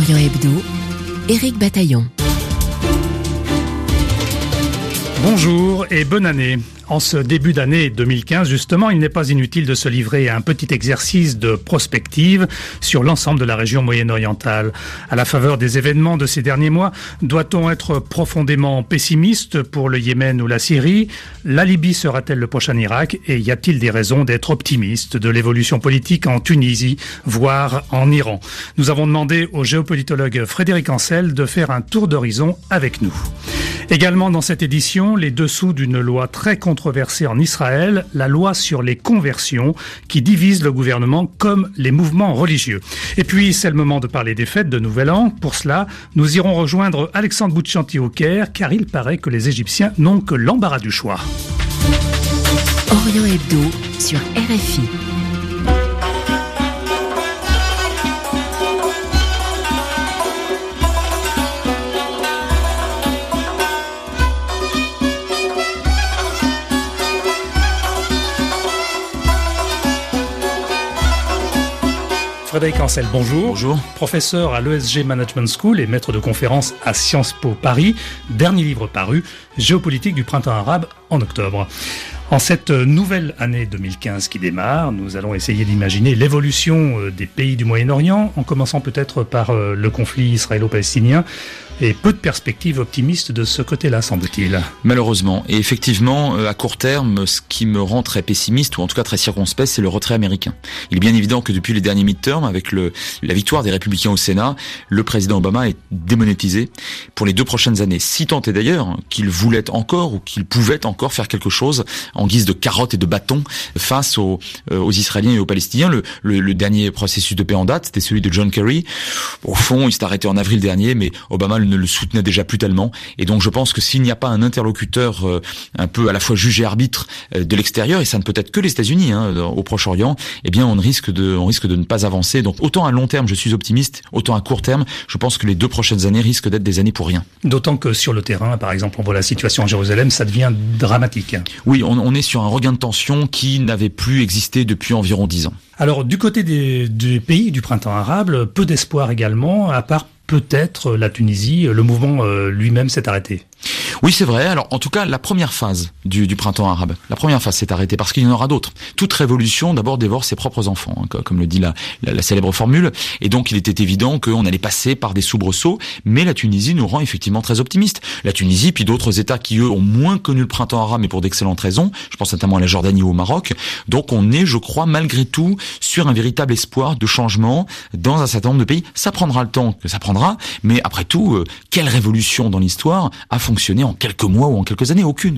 Orient Hebdo, Éric Bataillon. Bonjour et bonne année. En ce début d'année 2015, justement, il n'est pas inutile de se livrer à un petit exercice de prospective sur l'ensemble de la région moyen-orientale. À la faveur des événements de ces derniers mois, doit-on être profondément pessimiste pour le Yémen ou la Syrie? La Libye sera-t-elle le prochain Irak? Et y a-t-il des raisons d'être optimiste de l'évolution politique en Tunisie, voire en Iran? Nous avons demandé au géopolitologue Frédéric Ancel de faire un tour d'horizon avec nous. Également dans cette édition, les dessous d'une loi très controversée en Israël, la loi sur les conversions, qui divise le gouvernement comme les mouvements religieux. Et puis, c'est le moment de parler des fêtes de Nouvel An. Pour cela, nous irons rejoindre Alexandre Bouchanti au Caire, car il paraît que les Égyptiens n'ont que l'embarras du choix. Orient Hebdo sur RFI. Frédéric Ancel, bonjour. Bonjour. Professeur à l'ESG Management School et maître de conférences à Sciences Po Paris. Dernier livre paru, Géopolitique du printemps arabe, en octobre. En cette nouvelle année 2015 qui démarre, nous allons essayer d'imaginer l'évolution des pays du Moyen-Orient, en commençant peut-être par le conflit israélo-palestinien. Et peu de perspectives optimistes de ce côté-là, semble-t-il. Malheureusement. Et effectivement, à court terme, ce qui me rend très pessimiste, ou en tout cas très circonspect, c'est le retrait américain. Il est bien évident que depuis les derniers midterms, avec la victoire des Républicains au Sénat, le président Obama est démonétisé pour les 2 prochaines années. Si tant est d'ailleurs qu'il voulait encore, ou qu'il pouvait encore faire quelque chose en guise de carotte et de bâton face aux Israéliens et aux Palestiniens. Le dernier processus de paix en date, c'était celui de John Kerry. Au fond, il s'est arrêté en avril dernier, mais Obama ne le soutenait déjà plus tellement. Et donc je pense que s'il n'y a pas un interlocuteur un peu à la fois juge et arbitre de l'extérieur, et ça ne peut être que les États-Unis au Proche-Orient, eh bien on risque de ne pas avancer. Donc autant à long terme je suis optimiste, autant à court terme je pense que les 2 prochaines années risquent d'être des années pour rien. D'autant que sur le terrain, par exemple, on voit la situation à Jérusalem, ça devient dramatique. Oui, on est sur un regain de tension qui n'avait plus existé depuis environ 10 ans. Alors du côté des pays du printemps arabe, peu d'espoir également, à part peut-être la Tunisie, le mouvement lui-même s'est arrêté. Oui, c'est vrai. Alors, en tout cas, la première phase du printemps arabe, la première phase s'est arrêtée parce qu'il y en aura d'autres. Toute révolution, d'abord, dévore ses propres enfants, comme le dit la célèbre formule. Et donc, il était évident qu'on allait passer par des soubresauts, mais la Tunisie nous rend effectivement très optimistes. La Tunisie, puis d'autres États qui, eux, ont moins connu le printemps arabe, mais pour d'excellentes raisons. Je pense notamment à la Jordanie ou au Maroc. Donc, on est, je crois, malgré tout, sur un véritable espoir de changement dans un certain nombre de pays. Ça prendra le temps que ça prendra, mais après tout, quelle révolution dans l'histoire a fonctionné en quelques mois ou en quelques années? Aucune.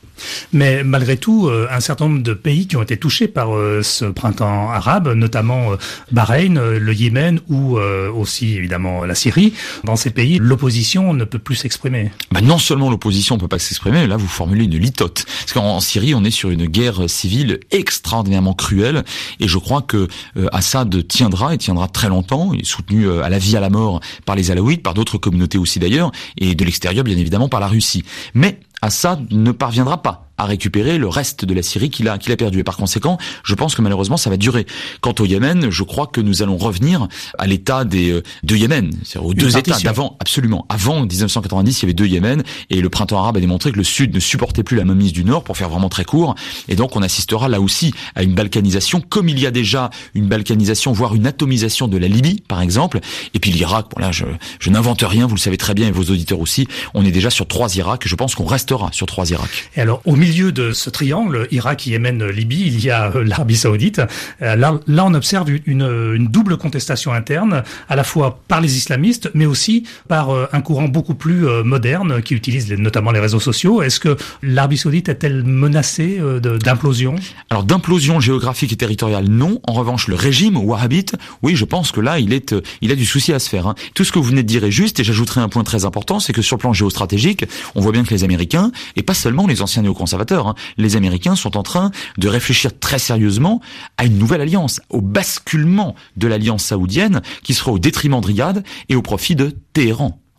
Mais malgré tout, un certain nombre de pays qui ont été touchés par ce printemps arabe, notamment Bahreïn, le Yémen ou aussi évidemment la Syrie. Dans ces pays, l'opposition ne peut plus s'exprimer. Non seulement l'opposition ne peut pas s'exprimer, là vous formulez une litote. Parce qu'en Syrie, on est sur une guerre civile extraordinairement cruelle, et je crois que Assad tiendra très longtemps. Il est soutenu à la vie à la mort par les Alaouites, par d'autres communautés aussi d'ailleurs, et de l'extérieur bien évidemment par la Russie. Mais Assad ne parviendra pas à récupérer le reste de la Syrie qu'il a perdu. Et par conséquent, je pense que malheureusement, ça va durer. Quant au Yémen, je crois que nous allons revenir à l'état de Yémen, c'est-à-dire aux 2 États d'avant. Absolument. Avant 1990, il y avait 2 Yémen, et le printemps arabe a démontré que le Sud ne supportait plus la mainmise du Nord, pour faire vraiment très court. Et donc, on assistera là aussi à une balkanisation, comme il y a déjà une balkanisation, voire une atomisation de la Libye, par exemple. Et puis l'Irak, bon là, je n'invente rien, vous le savez très bien, et vos auditeurs aussi. On est déjà sur 3 Irak, et je pense qu'on restera sur 3 Irak. Et alors, au milieu de ce triangle, Irak, Yémen, Libye, il y a l'Arabie Saoudite. Là, on observe une double contestation interne, à la fois par les islamistes, mais aussi par un courant beaucoup plus moderne qui utilise notamment les réseaux sociaux. Est-ce que l'Arabie Saoudite est-elle menacée d'implosion? Alors, d'implosion géographique et territoriale, non. En revanche, le régime wahhabite, oui, je pense que là, il a du souci à se faire. Tout ce que vous venez de dire est juste, et j'ajouterai un point très important, c'est que sur le plan géostratégique, on voit bien que les Américains, et pas seulement les anciens néoconservateurs, les Américains sont en train de réfléchir très sérieusement à une nouvelle alliance, au basculement de l'alliance saoudienne qui sera au détriment de Riyad et au profit de Téhéran.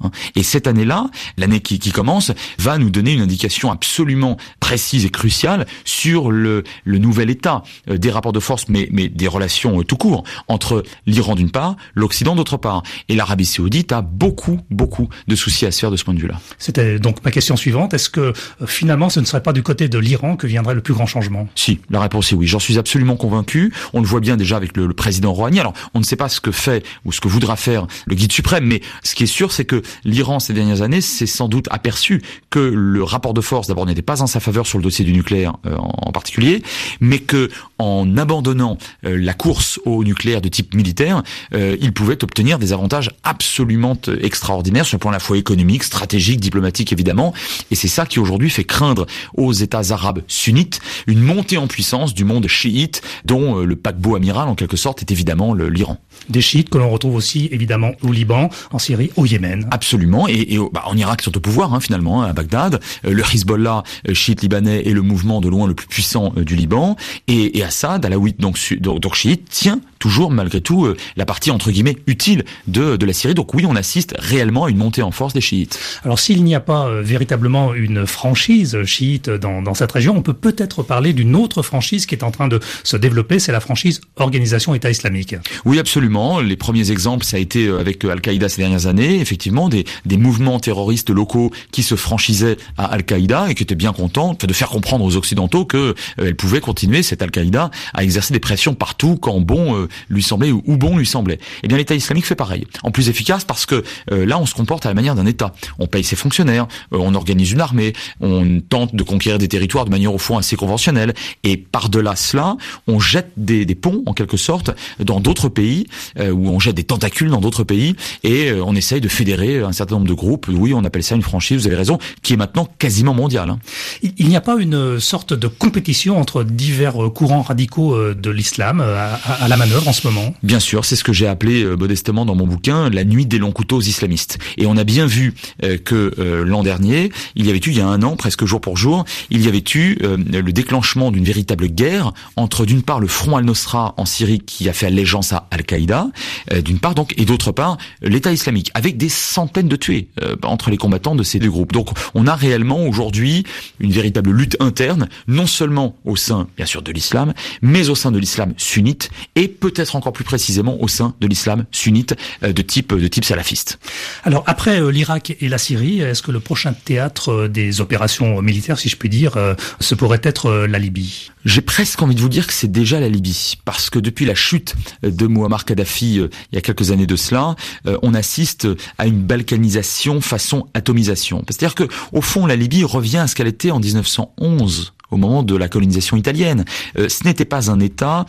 Et cette année-là, l'année qui commence, va nous donner une indication absolument précise et cruciale sur le nouvel état des rapports de force, mais des relations tout court, entre l'Iran d'une part, l'Occident d'autre part. Et l'Arabie Saoudite a beaucoup de soucis à se faire de ce point de vue-là. C'était donc ma question suivante. Est-ce que finalement ce ne serait pas du côté de l'Iran que viendrait le plus grand changement? Si, la réponse est oui. J'en suis absolument convaincu. On le voit bien déjà avec le président Rouhani. Alors, on ne sait pas ce que fait ou ce que voudra faire le guide suprême, mais ce qui est sûr, c'est que l'Iran, ces dernières années, s'est sans doute aperçu que le rapport de force, d'abord, n'était pas en sa faveur sur le dossier du nucléaire en particulier, mais que en abandonnant la course au nucléaire de type militaire, il pouvait obtenir des avantages absolument extraordinaires sur le plan à la fois économique, stratégique, diplomatique évidemment, et c'est ça qui aujourd'hui fait craindre aux États arabes sunnites une montée en puissance du monde chiite, dont le paquebot amiral en quelque sorte est évidemment l'Iran. Des chiites que l'on retrouve aussi évidemment au Liban, en Syrie, au Yémen. Absolument, et en Irak ils sont au pouvoir finalement, à Bagdad. Le Hezbollah chiite libanais est le mouvement de loin le plus puissant du Liban, et Assad, alaouite donc chiite, tient toujours malgré tout la partie entre guillemets utile de la Syrie. Donc oui, on assiste réellement à une montée en force des chiites. Alors s'il n'y a pas véritablement une franchise chiite dans cette région, on peut peut-être parler d'une autre franchise qui est en train de se développer, c'est la franchise Organisation État islamique. Oui, absolument. Les premiers exemples, ça a été avec Al-Qaïda ces dernières années, effectivement, des mouvements terroristes locaux qui se franchisaient à Al-Qaïda et qui étaient bien contents de faire comprendre aux Occidentaux que elle pouvait continuer, cette Al-Qaïda, à exercer des pressions partout quand bon lui semblait ou bon lui semblait. Eh bien, l'État islamique fait pareil. En plus efficace parce que là, on se comporte à la manière d'un État. On paye ses fonctionnaires, on organise une armée, on tente de conquérir des territoires de manière au fond assez conventionnelle. Et par-delà cela, on jette des ponts, en quelque sorte, dans d'autres pays, où on jette des tentacules dans d'autres pays, et on essaye de fédérer un certain nombre de groupes. Oui, on appelle ça une franchise, vous avez raison, qui est maintenant quasiment mondiale. Il n'y a pas une sorte de compétition entre divers courants radicaux de l'islam à la manœuvre en ce moment? Bien sûr, c'est ce que j'ai appelé modestement dans mon bouquin la nuit des longs couteaux islamistes. Et on a bien vu que l'an dernier, il y a un an, presque jour pour jour, il y avait eu le déclenchement d'une véritable guerre entre d'une part le Front al-Nosra en Syrie qui a fait allégeance à Al-Qaïda, d'une part donc, et d'autre part l'État islamique, avec des centaines de tués entre les combattants de ces deux groupes. Donc on a réellement aujourd'hui une véritable lutte interne, non seulement au sein bien sûr de l'islam, mais au sein de l'islam sunnite et peut-être encore plus précisément au sein de l'islam sunnite de type salafiste. Alors après l'Irak et la Syrie, est-ce que le prochain théâtre des opérations militaires, si je puis dire, ce pourrait être la Libye? J'ai presque envie de vous dire que c'est déjà la Libye, parce que depuis la chute de Mouammar Kadhafi il y a quelques années de cela, on assiste à une balkanisation façon atomisation. C'est-à-dire que au fond la Libye revient à ce qu'elle était en 1911. Au moment de la colonisation italienne. Ce n'était pas un État,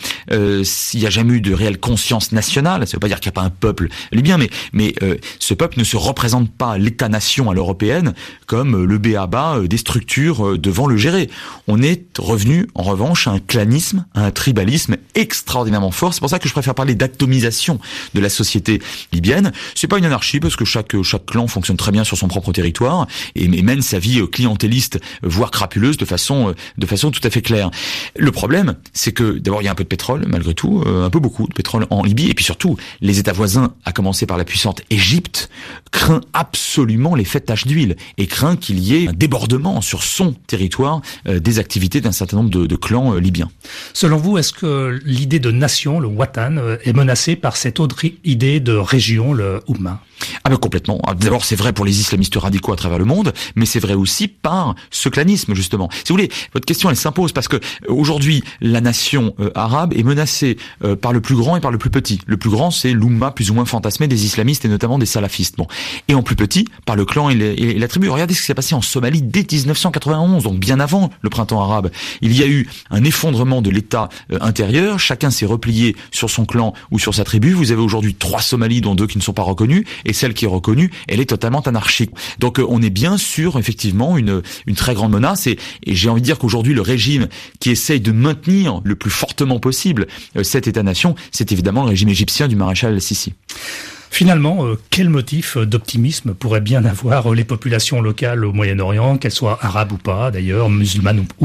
il n'y a jamais eu de réelle conscience nationale, ça ne veut pas dire qu'il n'y a pas un peuple libyen, mais ce peuple ne se représente pas l'État-nation à l'européenne comme le b.a.-ba des structures devant le gérer. On est revenu en revanche à un clanisme, à un tribalisme extraordinairement fort. C'est pour ça que je préfère parler d'atomisation de la société libyenne. C'est pas une anarchie parce que chaque clan fonctionne très bien sur son propre territoire et mène sa vie clientéliste, voire crapuleuse de façon tout à fait claire. Le problème, c'est que d'abord il y a un peu de pétrole, malgré tout, un peu beaucoup de pétrole en Libye, et puis surtout, les États voisins, à commencer par la puissante Égypte, craint absolument l'effet de tache d'huile, et craint qu'il y ait un débordement sur son territoire des activités d'un certain nombre de clans libyens. Selon vous, est-ce que l'idée de nation, le Watan, est menacée par cette autre idée de région, le Oumma? Ah ben complètement. D'abord, c'est vrai pour les islamistes radicaux à travers le monde, mais c'est vrai aussi par ce clanisme, justement. Si vous voulez, votre question, elle s'impose parce que aujourd'hui, la nation arabe est menacée par le plus grand et par le plus petit. Le plus grand, c'est l'Oumma plus ou moins fantasmé des islamistes et notamment des salafistes. Bon. Et en plus petit, par le clan et la tribu. Regardez ce qui s'est passé en Somalie dès 1991, donc bien avant le printemps arabe. Il y a eu un effondrement de l'État intérieur. Chacun s'est replié sur son clan ou sur sa tribu. Vous avez aujourd'hui 3 Somalies, dont 2 qui ne sont pas reconnus. Et celle qui est reconnue, elle est totalement anarchique. Donc on est bien sur effectivement une très grande menace et j'ai envie de dire qu'aujourd'hui le régime qui essaye de maintenir le plus fortement possible cet État-nation, c'est évidemment le régime égyptien du maréchal al-Sisi. Finalement, quel motif d'optimisme pourraient bien avoir les populations locales au Moyen-Orient, qu'elles soient arabes ou pas, d'ailleurs, musulmanes ou non?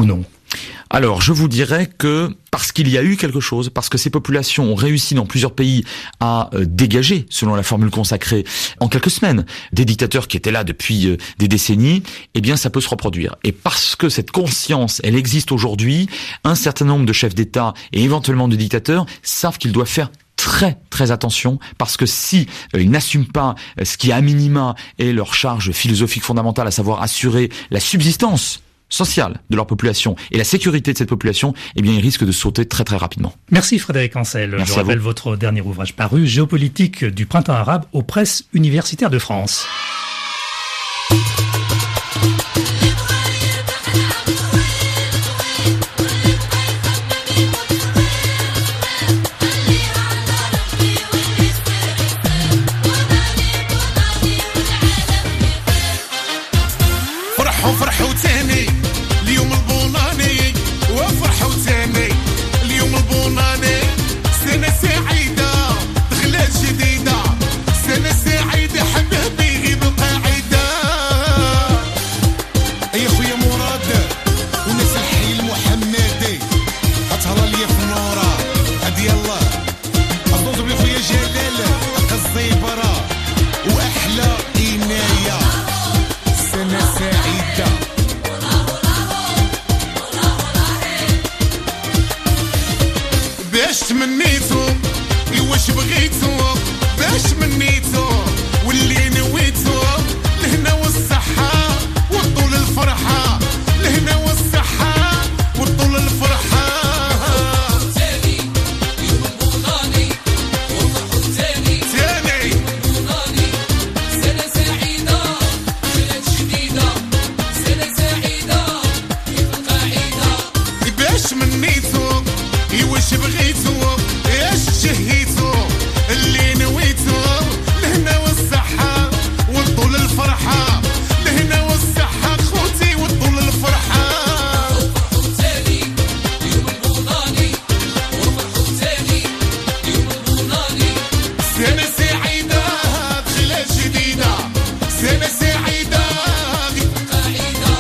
Alors, je vous dirais que parce qu'il y a eu quelque chose, parce que ces populations ont réussi dans plusieurs pays à dégager, selon la formule consacrée, en quelques semaines, des dictateurs qui étaient là depuis des décennies, eh bien, ça peut se reproduire. Et parce que cette conscience, elle existe aujourd'hui, un certain nombre de chefs d'État et éventuellement de dictateurs savent qu'ils doivent faire très très attention, parce que si ils n'assument pas ce qui à minima est leur charge philosophique fondamentale, à savoir assurer la subsistance sociale de leur population et la sécurité de cette population, eh bien, ils risquent de sauter très très rapidement. Merci Frédéric Ancel. Merci. Je rappelle votre dernier ouvrage paru, Géopolitique du printemps arabe, aux presses universitaires de France. فرحوا تاني اليوم البوناني وفرحوا تاني اليوم البوناني سنة سعيدة دخلت جديدة سنة سعيدة حبيبي غيب القاعدة يا خويا مراد وناس الحي المحمدي أطهر لي في نورا هادي يلا أبوظ بلي خويا جلال الزيبرة وأحلى إناية سنة سعيدة باش تمنيتو واش بغيتو باش منيتو واللي نويتو لهنا والصحة وطول الفرحة لهنا والصحة وطول الفرحة تاني يوم البوناني وفرحوا تاني تاني البوناني سنة سعيدة بلاد جديدة سنة سعيدة كيف القاعدة باش منيتو واش بغيتو ايش شهيتو اللي نويتو لهنا والصحة وطول الفرحة لهنا والصحة خوتي وطول الفرحة وفرحوا تاني يوم البوناني وفرحوا تاني يوم البوناني سنة سعيدة دخلت جديدة سنة سعيدة غير قاعدة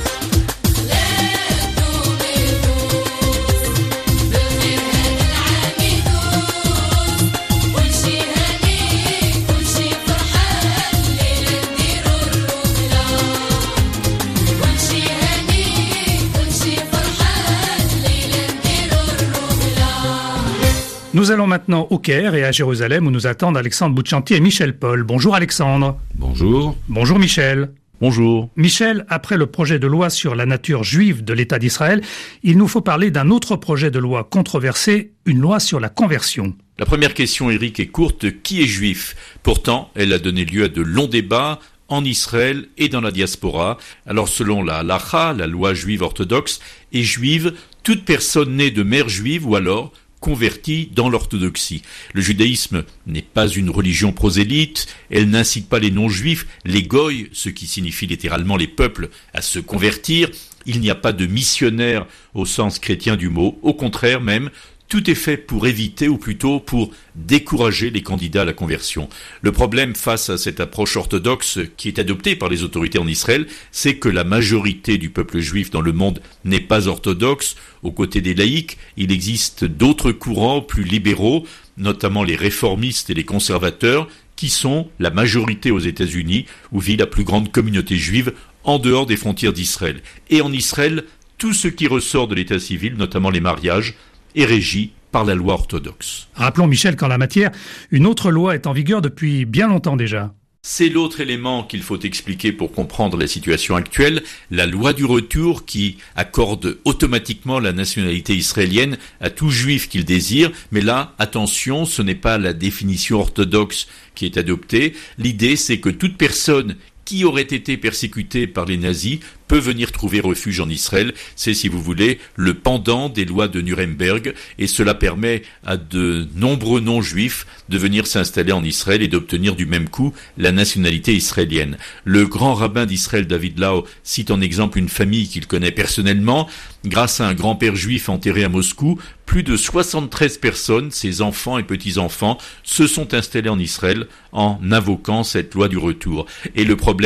Nous allons maintenant au Caire et à Jérusalem où nous attendent Alexandre Bouchanti et Michel Paul. Bonjour Alexandre. Bonjour. Bonjour Michel. Bonjour. Michel, après le projet de loi sur la nature juive de l'État d'Israël, il nous faut parler d'un autre projet de loi controversé, une loi sur la conversion. La première question, Eric, est courte. Qui est juif ? Pourtant, elle a donné lieu à de longs débats en Israël et dans la diaspora. Alors, selon la halacha, la loi juive orthodoxe, est juive toute personne née de mère juive ou alors convertie dans l'orthodoxie. Le judaïsme n'est pas une religion prosélyte, elle n'incite pas les non-juifs, les goïs, ce qui signifie littéralement les peuples, à se convertir. Il n'y a pas de missionnaire au sens chrétien du mot, au contraire même, tout est fait pour éviter, ou plutôt pour décourager les candidats à la conversion. Le problème face à cette approche orthodoxe qui est adoptée par les autorités en Israël, c'est que la majorité du peuple juif dans le monde n'est pas orthodoxe. Aux côtés des laïcs, il existe d'autres courants plus libéraux, notamment les réformistes et les conservateurs, qui sont la majorité aux États-Unis, où vit la plus grande communauté juive en dehors des frontières d'Israël. Et en Israël, tout ce qui ressort de l'état civil, notamment les mariages, est régi par la loi orthodoxe. Rappelons, Michel, qu'en la matière, une autre loi est en vigueur depuis bien longtemps déjà. C'est l'autre élément qu'il faut expliquer pour comprendre la situation actuelle, la loi du retour qui accorde automatiquement la nationalité israélienne à tout juif qu'il désire, mais là, attention, ce n'est pas la définition orthodoxe qui est adoptée. L'idée, c'est que toute personne qui aurait été persécutée par les nazis peut venir trouver refuge en Israël. C'est, si vous voulez, le pendant des lois de Nuremberg, et cela permet à de nombreux non-juifs de venir s'installer en Israël et d'obtenir du même coup la nationalité israélienne. Le grand rabbin d'Israël, David Lau, cite en exemple une famille qu'il connaît personnellement. Grâce à un grand-père juif enterré à Moscou, plus de 73 personnes, ses enfants et petits-enfants, se sont installés en Israël en invoquant cette loi du retour. Et le problème,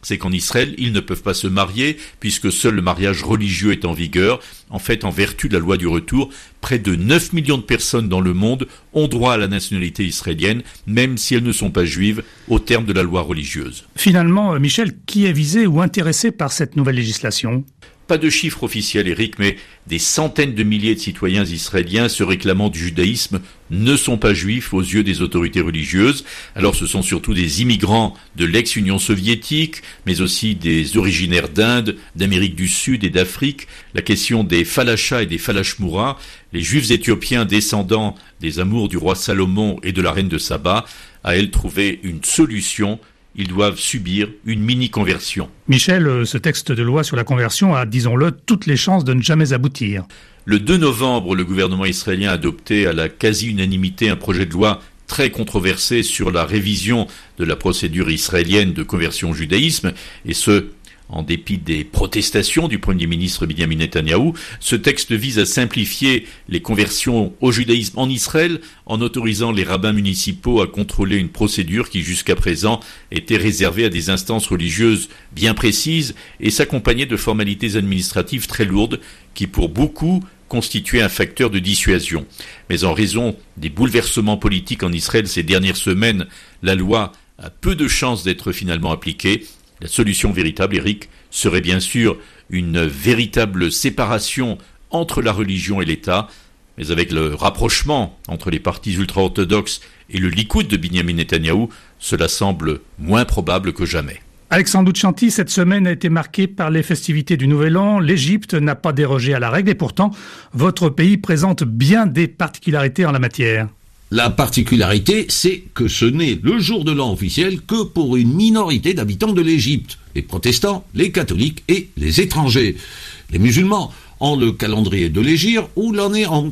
c'est qu'en Israël, ils ne peuvent pas se marier puisque seul le mariage religieux est en vigueur. En fait, en vertu de la loi du retour, près de 9 millions de personnes dans le monde ont droit à la nationalité israélienne, même si elles ne sont pas juives, au terme de la loi religieuse. Finalement, Michel, qui est visé ou intéressé par cette nouvelle législation ? Pas de chiffre officiel, Eric, mais des centaines de milliers de citoyens israéliens se réclamant du judaïsme ne sont pas juifs aux yeux des autorités religieuses. Alors ce sont surtout des immigrants de l'ex-Union soviétique, mais aussi des originaires d'Inde, d'Amérique du Sud et d'Afrique. La question des Falachas et des Falachmoura, les juifs éthiopiens descendants des amours du roi Salomon et de la reine de Saba, a elle trouvé une solution. Ils doivent subir une mini-conversion. Michel, ce texte de loi sur la conversion a, disons-le, toutes les chances de ne jamais aboutir. Le 2 novembre, le gouvernement israélien a adopté à la quasi-unanimité un projet de loi très controversé sur la révision de la procédure israélienne de conversion au judaïsme, et ce, en dépit des protestations du Premier ministre Binyamin Netanyahou. Ce texte vise à simplifier les conversions au judaïsme en Israël en autorisant les rabbins municipaux à contrôler une procédure qui jusqu'à présent était réservée à des instances religieuses bien précises et s'accompagnait de formalités administratives très lourdes qui pour beaucoup constituaient un facteur de dissuasion. Mais en raison des bouleversements politiques en Israël ces dernières semaines, la loi a peu de chances d'être finalement appliquée. La solution véritable, Eric, serait bien sûr une véritable séparation entre la religion et l'État, mais avec le rapprochement entre les partis ultra-orthodoxes et le Likoud de Binyamin Netanyahou, cela semble moins probable que jamais. Alexandre Boutchanti, cette semaine a été marquée par les festivités du Nouvel An. L'Égypte n'a pas dérogé à la règle et pourtant, votre pays présente bien des particularités en la matière. La particularité, c'est que ce n'est le jour de l'an officiel que pour une minorité d'habitants de l'Égypte, les protestants, les catholiques et les étrangers. Les musulmans ont le calendrier de l'Hégire où l'on est en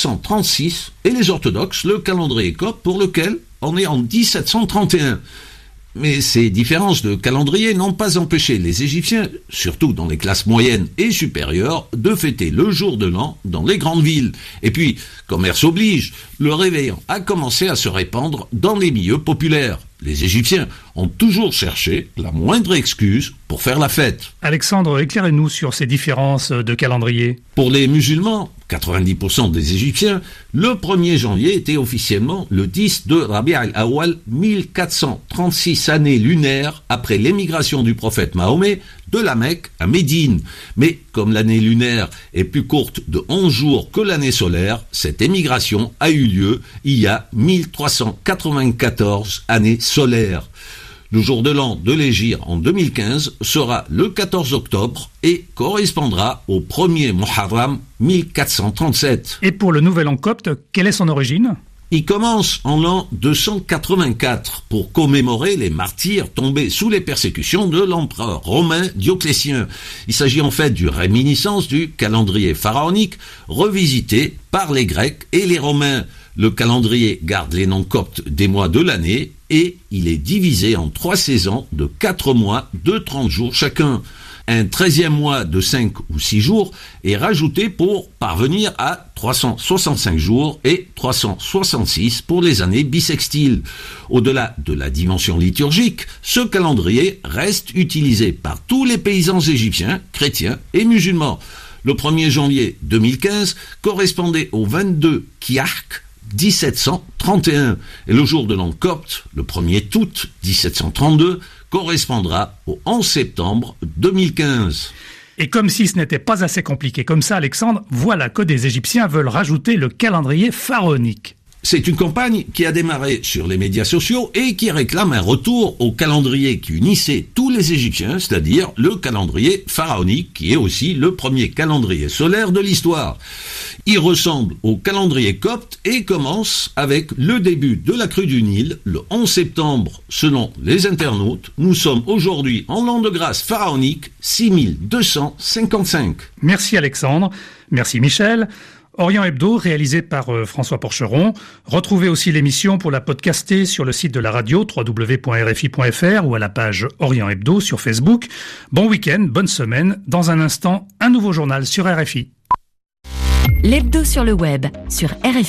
1436 et les orthodoxes le calendrier copte pour lequel on est en 1731. Mais ces différences de calendrier n'ont pas empêché les Égyptiens, surtout dans les classes moyennes et supérieures, de fêter le jour de l'an dans les grandes villes. Et puis, commerce oblige, le réveillon a commencé à se répandre dans les milieux populaires. Les Égyptiens ont toujours cherché la moindre excuse pour faire la fête. Alexandre, éclairez-nous sur ces différences de calendrier. Pour les musulmans, 90% des Égyptiens, le 1er janvier était officiellement le 10 de Rabi' al-Awwal, 1436 années lunaires après l'émigration du prophète Mahomet de la Mecque à Médine. Mais comme l'année lunaire est plus courte de 11 jours que l'année solaire, cette émigration a eu lieu il y a 1394 années solaires. Le jour de l'an de l'Hégire en 2015 sera le 14 octobre et correspondra au 1er Muharram 1437. Et pour le nouvel an copte, quelle est son origine ? Il commence en l'an 284 pour commémorer les martyrs tombés sous les persécutions de l'empereur romain Dioclétien. Il s'agit en fait d'une réminiscence du calendrier pharaonique revisité par les Grecs et les Romains. Le calendrier garde les noms coptes des mois de l'année et il est divisé en 3 saisons de 4 mois de 30 jours chacun. Un 13e mois de 5 ou 6 jours est rajouté pour parvenir à 365 jours et 366 pour les années bissextiles. Au-delà de la dimension liturgique, ce calendrier reste utilisé par tous les paysans égyptiens, chrétiens et musulmans. Le 1er janvier 2015 correspondait au 22 Kiark 1731 et le jour de l'an copte, le 1er août 1732, correspondra au 11 septembre 2015. Et comme si ce n'était pas assez compliqué comme ça, Alexandre, voilà que des Égyptiens veulent rajouter le calendrier pharaonique. C'est une campagne qui a démarré sur les médias sociaux et qui réclame un retour au calendrier qui unissait tous les Égyptiens, c'est-à-dire le calendrier pharaonique, qui est aussi le premier calendrier solaire de l'histoire. Il ressemble au calendrier copte et commence avec le début de la crue du Nil, le 11 septembre. Selon les internautes, nous sommes aujourd'hui en l'an de grâce pharaonique 6255. Merci Alexandre, merci Michel. Orient Hebdo, réalisé par François Porcheron. Retrouvez aussi l'émission pour la podcaster sur le site de la radio www.rfi.fr ou à la page Orient Hebdo sur Facebook. Bon week-end, bonne semaine. Dans un instant, un nouveau journal sur RFI. L'Hebdo sur le web, sur RFI.